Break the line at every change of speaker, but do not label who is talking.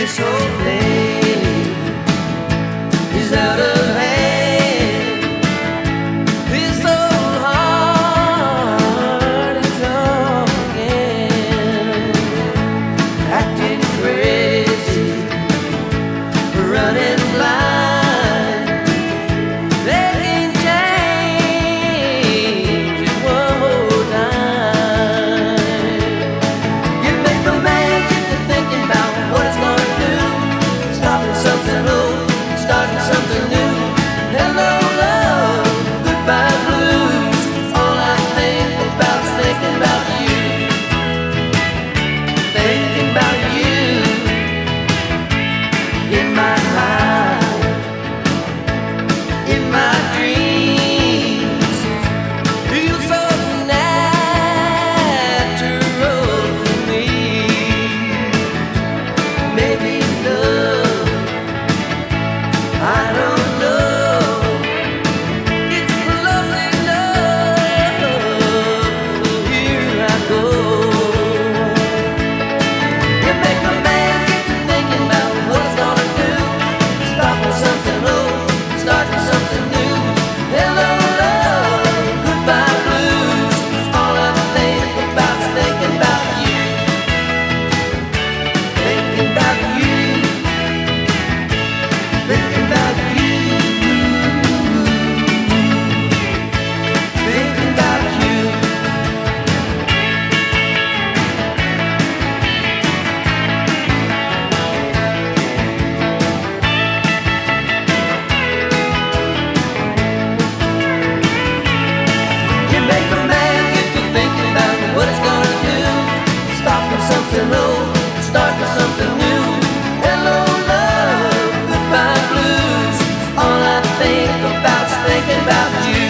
This whole thing is out of hand. This old heart is on again, acting crazy, running blind. They can change it one more time. You make a man get to thinking about what it's gonna do, stopping something old, starting something new. Hello, love, goodbye, blues. All I think about is thinking about you, thinking about you in my mind, in my dreams. Feel so natural to me. Maybe love, I don't know. It's close enough. Here I go. You make a man get to thinking about what it's gonna do, stopping something old, starting something new. Hello, love, goodbye, blues. All I think about is thinking about you, thinking about you, thinking about you, thinking about you. You make a man get to thinking about what it's gonna do, stopping something old, starting something new. Hello, love, goodbye, blues. All I think about is thinking about you.